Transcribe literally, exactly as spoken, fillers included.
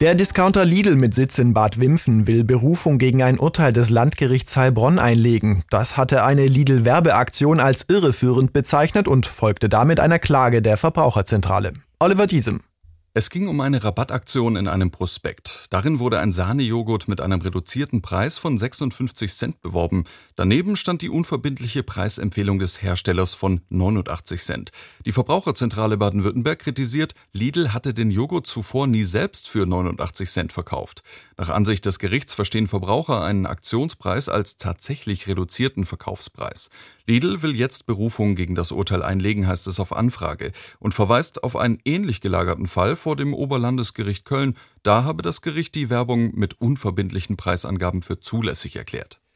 Der Discounter Lidl mit Sitz in Bad Wimpfen will Berufung gegen ein Urteil des Landgerichts Heilbronn einlegen. Das hatte eine Lidl-Werbeaktion als irreführend bezeichnet und folgte damit einer Klage der Verbraucherzentrale. Oliver Diesem. Es ging um eine Rabattaktion in einem Prospekt. Darin wurde ein Sahnejoghurt mit einem reduzierten Preis von sechsundfünfzig Cent beworben. Daneben stand die unverbindliche Preisempfehlung des Herstellers von neunundachtzig Cent. Die Verbraucherzentrale Baden-Württemberg kritisiert, Lidl hatte den Joghurt zuvor nie selbst für neunundachtzig Cent verkauft. Nach Ansicht des Gerichts verstehen Verbraucher einen Aktionspreis als tatsächlich reduzierten Verkaufspreis. Lidl will jetzt Berufung gegen das Urteil einlegen, heißt es auf Anfrage, und verweist auf einen ähnlich gelagerten Fall vor dem Oberlandesgericht Köln. Da habe das Gericht die Werbung mit unverbindlichen Preisangaben für zulässig erklärt.